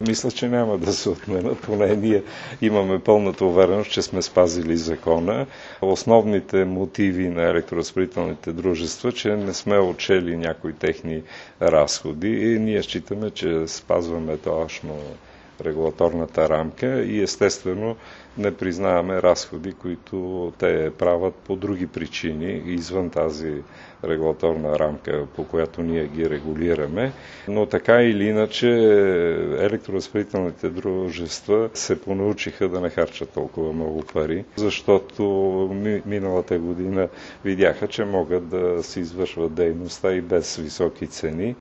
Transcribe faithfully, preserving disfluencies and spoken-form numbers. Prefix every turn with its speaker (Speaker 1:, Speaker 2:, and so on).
Speaker 1: мисля, че няма да се отменят. Поне ние имаме пълната увереност, че сме спазили закона. Основните мотиви на електроразпределителните дружества, че не сме отчели някои техни разходи и ние считаме, че спазваме точно регулаторната рамка и естествено не признаваме разходи, които те правят по други причини, извън тази регулаторна рамка, по която ние ги регулираме. Но така или иначе електроразпределителните дружества се понаучиха да не харчат толкова много пари, защото миналата година видяха, че могат да се извършват дейността и без високи цени.